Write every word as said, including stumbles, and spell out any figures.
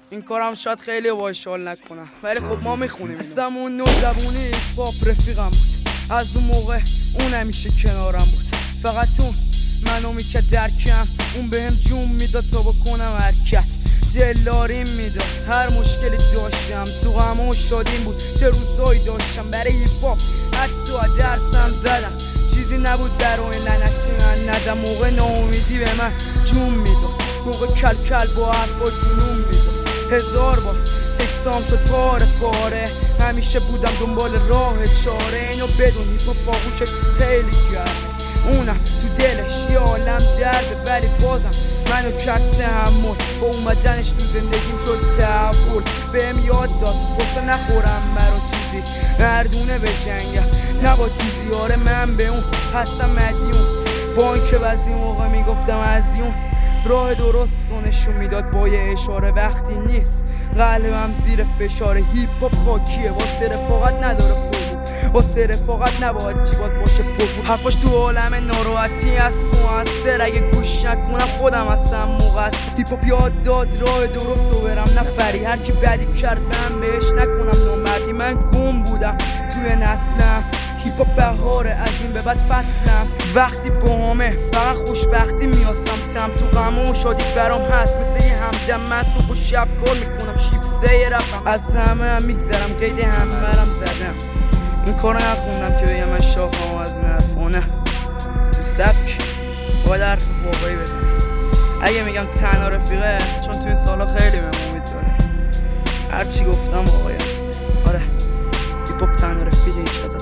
این کارم شاید خیلی وایشال نکنم ولی خب ما میخونیم. اسمون نوجوانی پاپ رفیقم بود، از اون موقع اون همیشه کنارم بود. فقط اون منو میکرد درکم، اون بهم جون میداد تا بکنم حرکت، دلاریم میداد هر مشکلی داشتم، تو غم و شادیم بود چه روزایی داشتم. برای هیپ هاپ حتی درسم زدم، چیزی نبود در اون لعنتی من ندم. موقع ناامیدی به من جون میداد، موقع کل کل با حرفا جنون میداد. هزار بار تکسام شد پاره پاره، همیشه بودم دنبال راه چاره. اینو بدون هیپ هاپ آغوشش خیلی گرمه، اونم تو دلش یه عالم درده، ولی بازم منو کرد تحمل. با اومدنش تو زندگیم شد تحول، بهم یاد داد واسه نخورم مرا چیزی مردونه به جنگم نه با تیزی. آره من به اون هستم مدیون، با این که بعضی موقع میگفتم ازیون. راه درست و نشون میداد با یه اشاره، وقتی نیست قلبم زیر فشار. هیپ هاپ خاکیه واسه رفاقت نداره فوق، واسه رفاقت نباید جیبات باشه پرپور. حرفاش تو عالم ناراحتی هست موثر، اگه گوش نکنم خودم هستم مقصر. هیپ هاپ یاد داد راه درست رو برم نفری، هر کی بدی کرد من بهش نکنم نامردی. من گم بودم توی نسلم، هیپ هاپ بهاره از این به بعد فصلم. وقتی با همه فقط خوشبختی میاسم، تم تو غم و شادی برام هست مثل یه همدم. من صبح و شب کار میکنم شیفته رفتم، از همه هم میگذرم قید همه رم زدم. این کار نخوندم که بگم من شاخم از نرفانه، تو سبک باید حرف واقعی بزنم. اگه میگم تنها رفیقه چون تو این سالا خیلی بهم امید داره، هرچی گفتم واقعیه. آره هیپ هاپ تنها رفیقه هیچ